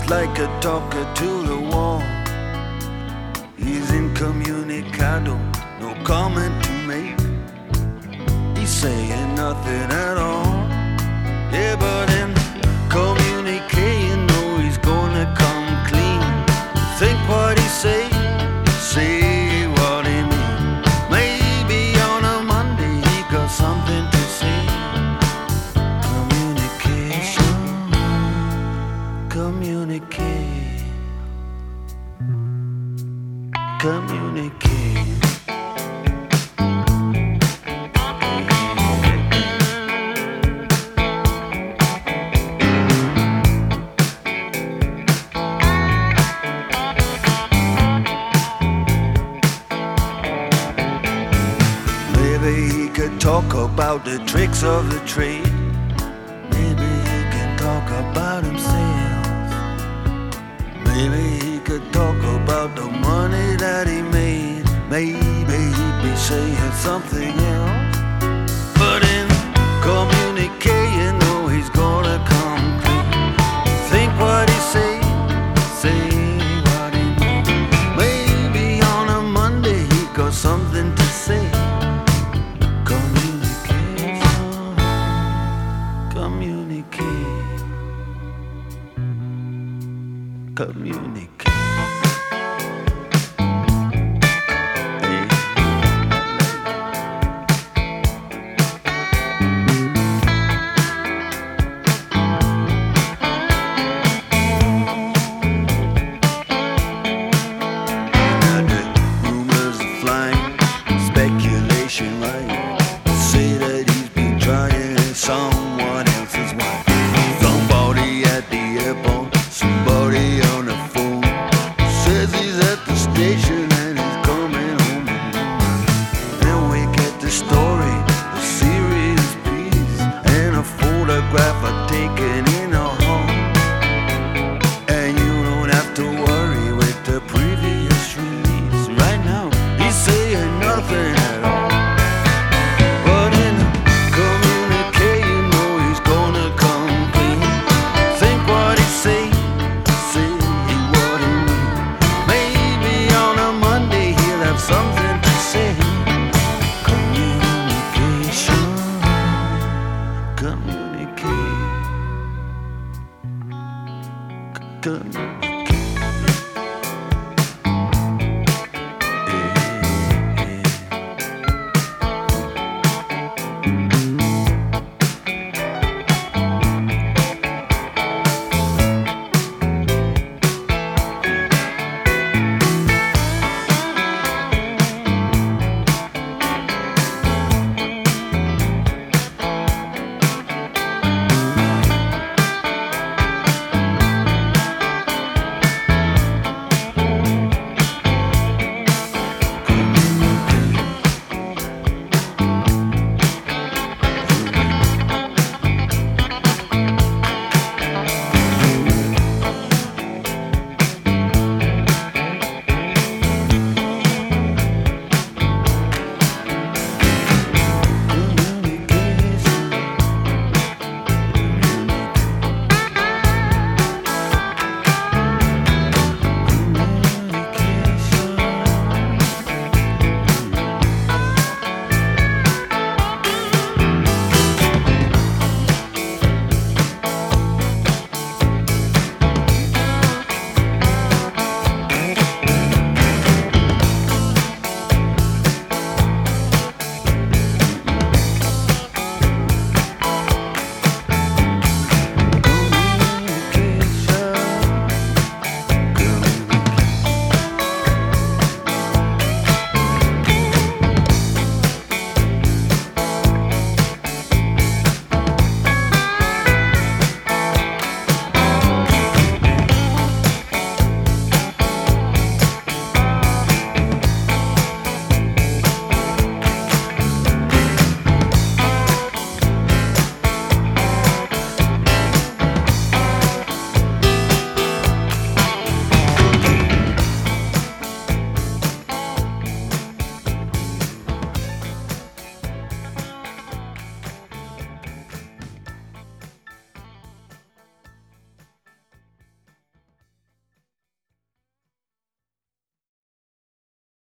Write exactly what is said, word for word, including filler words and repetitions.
like a talker to the wall. He's incommunicado, no comment to make. He's saying nothing at all. Yeah, but in communicating, no, he's gonna come clean. Think what he say, say what he mean. Maybe on a Monday he got something to say. Communication, communicate, communicate. He could talk about the tricks of the trade. Maybe he can talk about himself. Maybe he could talk about the money that he made. Maybe he'd be saying something else. But in communicating, no, he's gonna come clean. Think what he say, say what he mean. Maybe on a Monday he got something to say. Communicate, communicate. Now the rumors are flying, speculation right. Say that he's been trying someone else's wife. Somebody at the airport, somebody on the phone says he's at the station and he's coming home. Then we get the story, a serious piece, and a photograph are taken in a home. And you don't have to worry with the previous release. Right now, he's saying nothing